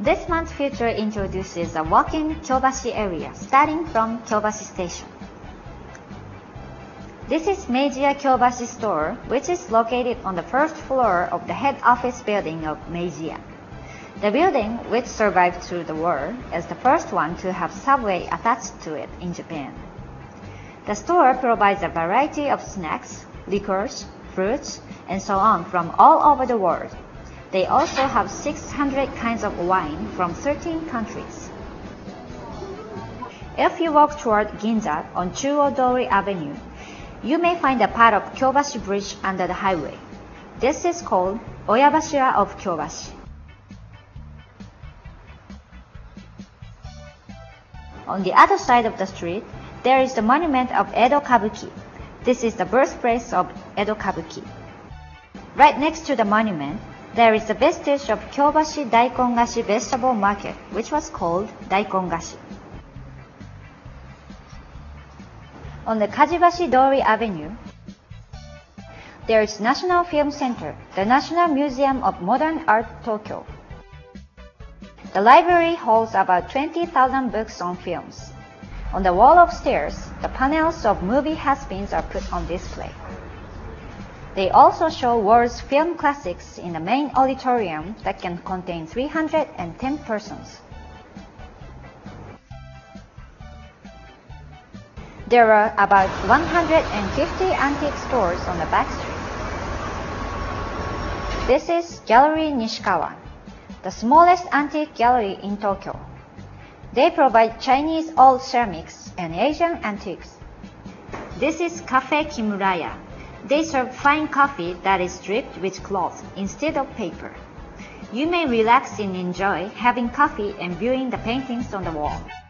This month's feature introduces a walk-in Kyobashi area starting from Kyobashi Station. This is Meiji-ya Kyobashi store, which is located on the first floor of the head office building of Meiji-ya. The building, which survived through the war, is the first one to have subway attached to it in Japan. The store provides a variety of snacks, liquors, fruits, and so on from all over the world. They also have 600 kinds of wine from 13 countries. If you walk toward Ginza on Chuo-dori Avenue, you may find a part of Kyobashi Bridge under the highway. This is called Oyabashira of Kyobashi. On the other side of the street, there is the monument of Edo Kabuki. This is the birthplace of Edo Kabuki. Right next to the monument, there is a vestige of Kyobashi Daikongashi vegetable market, which was called Daikongashi. On the Kajibashi-dori Avenue, there is National Film Center, the National Museum of Modern Art Tokyo. The library holds about 20,000 books on films. On the wall of stairs, the panels of movie has-beens are put on display. They also show world's film classics in the main auditorium that can contain 310 persons. There are about 150 antique stores on the back street. This is Gallery Nishikawa, the smallest antique gallery in Tokyo. They provide Chinese old ceramics and Asian antiques. This is Cafe Kimuraya. They serve fine coffee that is dripped with cloth instead of paper. You may relax and enjoy having coffee and viewing the paintings on the wall.